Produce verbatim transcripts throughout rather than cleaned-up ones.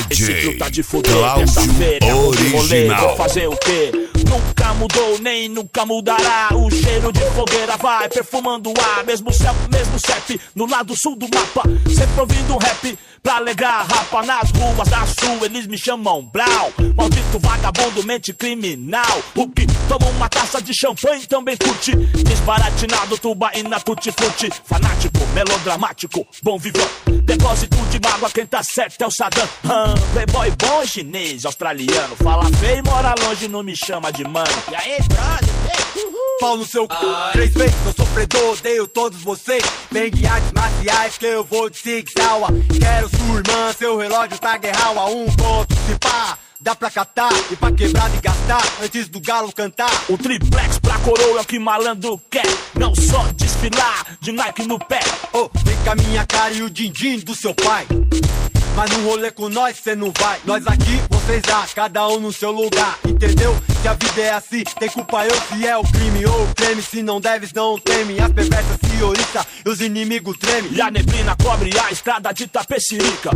esse frio tá de foder. Terça-feira é de rolê, vou fazer o quê? Nunca mudou, nem nunca mudará. O cheiro de fogueira vai perfumando o ar. Mesmo céu, mesmo C E P, no lado sul do mapa. Sempre ouvindo rap pra alegrar a rapa. Nas ruas da sul eles me chamam Blau. Maldito vagabundo, mente criminal. O que toma uma taça de champanhe também curte. Desbaratinado, tubaína, tutti-frutti. Fanático, melodramático, bom vivão. Depósito de mágoa, quem tá certo é o Saddam. hum, Playboy bom, chinês, australiano. Fala feio, mora longe, não me chama de mano. E aí, brother? Pau no seu c... Três vezes eu sofredor, odeio todos vocês. Vem de artes marciais que eu vou de Sig Sauer. Quero sua irmã, seu relógio tá guerral a um ponto, se pá. Dá pra catar e pra quebrar e gastar antes do galo cantar. O triplex pra coroa é o que malandro quer. Não só desfilar de Nike no pé. Oh, vem com a minha cara e o din-din do seu pai. Mas no rolê com nós cê não vai. Nós aqui, vocês lá, cada um no seu lugar. Entendeu? Se a vida é assim, tem culpa eu se é o crime ou o creme. Se não deves, não teme. As perversas se oriçam e os inimigos tremem. E a neblina cobre a estrada de Tapecirica.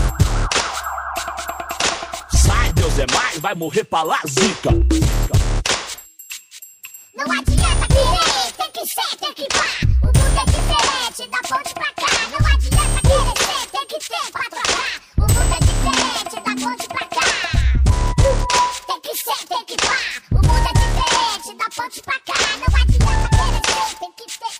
Sai, Deus é mais, vai morrer pra lá, zica. Não adianta querer, tem que ser, tem que pá. O mundo é diferente, da ponte pra cá. Não adianta querer ser, tem que ter pra trocar. O mundo é diferente, da ponte pra cá. Tem que ser, tem que pá. O mundo é diferente, da ponte pra cá. Não adianta querer ser, tem que ter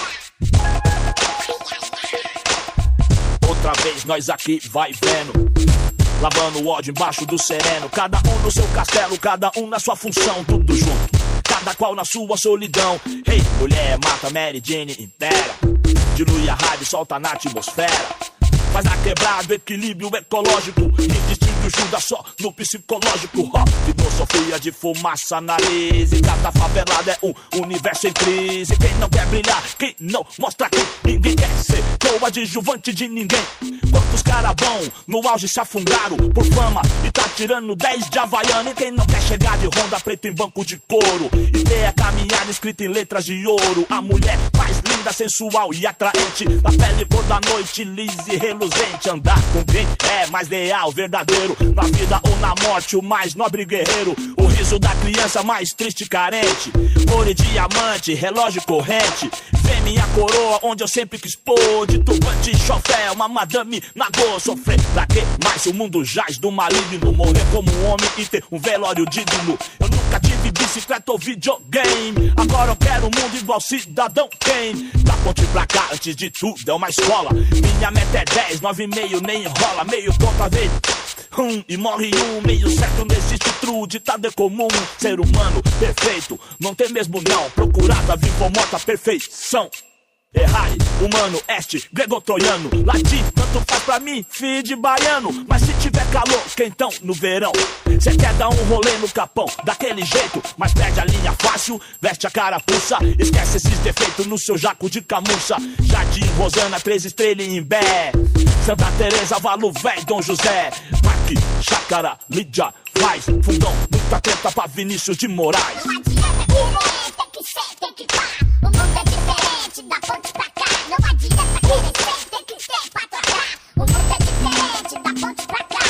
pra trocar. Outra vez nós aqui vai vendo. Lavando o ódio embaixo do sereno. Cada um no seu castelo, cada um na sua função. Tudo junto, cada qual na sua solidão. Hey, mulher, mata Mary Jane, impera. Dilui a rádio, solta na atmosfera. Faz na quebrada, equilíbrio ecológico. E distingue o Judas só no psicológico. Ó, filosofia de fumaça, nariz. E cada favelada é um universo em crise. Quem não quer brilhar, quem não mostra quem. Ninguém quer ser coadjuvante de ninguém. Quantos cara bom no auge se afundaram por fama e tá tirando dez de Havaiana. E quem não quer chegar de Honda preta em banco de couro e ter a caminhada escrita em letras de ouro. A mulher mais linda, sensual e atraente, a pele cor da noite, lisa e reluzente. Andar com quem é mais leal, verdadeiro, na vida ou na morte, o mais nobre guerreiro. O riso da criança mais triste e carente. Ouro e diamante, relógio corrente. Vem minha coroa onde eu sempre quis pôr. De turbante e chofé, uma madame na dor. Sofrer pra que mais o mundo jaz do maligno. Morrer como um homem e ter um velório digno. Eu nunca tive bicicleta ou videogame. Agora eu quero um mundo igual Cidadão Kane. Da ponte pra cá, antes de tudo, é uma escola. Minha meta é dez, nove e meio, nem enrola. Meio ponto a vez, hum, e morre um. Meio certo, não existe true, ditado é comum. Ser humano perfeito, não tem mesmo não. Procurada, viva ou morta, perfeição. Errai, humano, este, grego-troiano. Latim, tanto faz pra mim, filho de baiano. Mas se tiver calor, quentão no verão, cê quer dar um rolê no capão, daquele jeito, mas perde a linha fácil, veste a carapuça. Esquece esses defeitos no seu jaco de camurça. Jardim, Rosana, três estrelas em Imbé, Santa Teresa, Valo Véi, Dom José. Parque, Chácara, Lídia, faz fundão, muita treta pra Vinícius de Moraes. Não adianta querer, tem que ser, tem que pá. O mundo é diferente, da ponte pra cá. Não adianta querer ser, tem que ter pra trocar. O mundo é diferente, da ponte pra cá.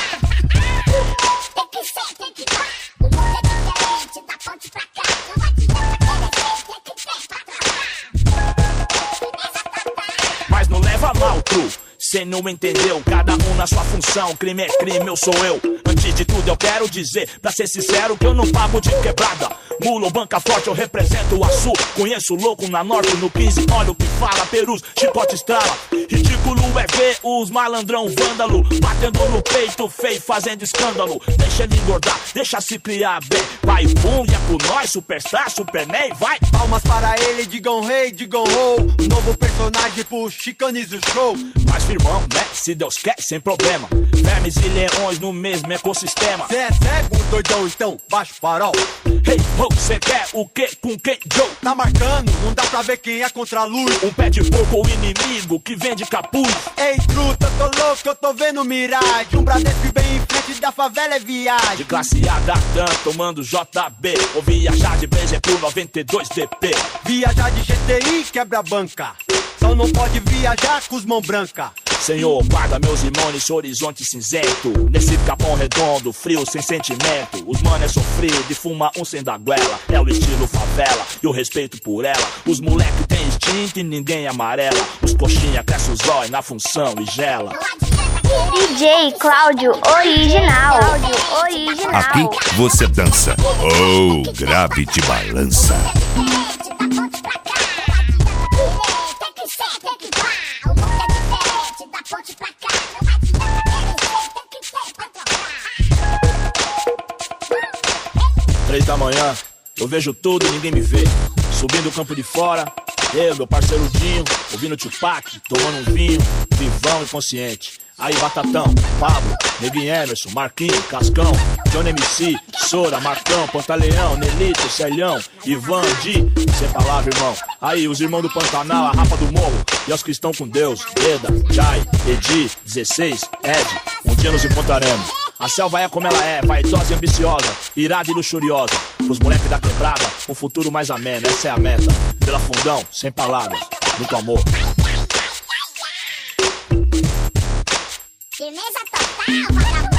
Tem que ser, tem que pá. O mundo é diferente, da ponte pra cá. Não adianta querer ser, tem que ter pra trocar. Mas não leva mal, true. Cê não entendeu, cada um na sua função. Crime é crime, eu sou eu. Antes de tudo eu quero dizer, pra ser sincero, que eu não pago de quebrada. Mula ou banca forte, eu represento o Açu. Conheço louco na norte, no quinze, olha o que fala. Perus, chicote estrala. Ridículo é ver os malandrão vândalo batendo no peito feio, fazendo escândalo. Deixa ele engordar, deixa se criar bem. Vai, pum, e é por nós, superstar, superman, vai. Palmas para ele, digam rei, digam ho. Novo personagem pro Chicanize o show. Mas firmão, né, se Deus quer, sem problema. Vermes e leões no mesmo ecossistema. Cê é cego, doidão, então baixa o farol. Hey, ho, cê quer o que com quem, Joe? Tá marcando, não dá pra ver quem é contra a luz. Um pé de porco ou inimigo que vende capuz. Ei, truta, tô louco, eu tô vendo miragem. Um Bradesco bem em frente da favela é viagem. De classe A da Dan, tomando J B. Ou viajar de B G pro noventa e dois D P. Viajar de G T I quebra a banca. Só não pode viajar com os mão branca. Senhor, guarda meus irmãos nesse horizonte cinzento, nesse capão redondo, frio, sem sentimento. Os mano é sofrido e fuma um sem da goela. É o estilo favela e o respeito por ela. Os moleque tem instinto e ninguém amarela. Os coxinha cresce os olhos na função e gela. D J Cláudio Original. Cláudio Original. Aqui você dança. Oh, grave te balança. Três da manhã, eu vejo tudo e ninguém me vê. Subindo o campo de fora, eu, meu parceiro Dinho, ouvindo Tupac, tomando um vinho, vivão e consciente. Aí Batatão, Pablo, Neguinho Emerson, Marquinhos, Cascão, Johnny M C, Sora, Marcão, Pantaleão, Nelito, Celhão, Ivan, Di, sem palavra, irmão. Aí os irmãos do Pantanal, a Rapa do Morro, e os que estão com Deus, Eda, Jai, Edi, dezesseis, Ed, um dia nos encontraremos. A selva é como ela é, vaidosa e ambiciosa, irada e luxuriosa. Pros moleques da quebrada, um futuro mais ameno, essa é a meta. Pela Fundão, sem palavras, muito amor. Firmeza total, vagabundo.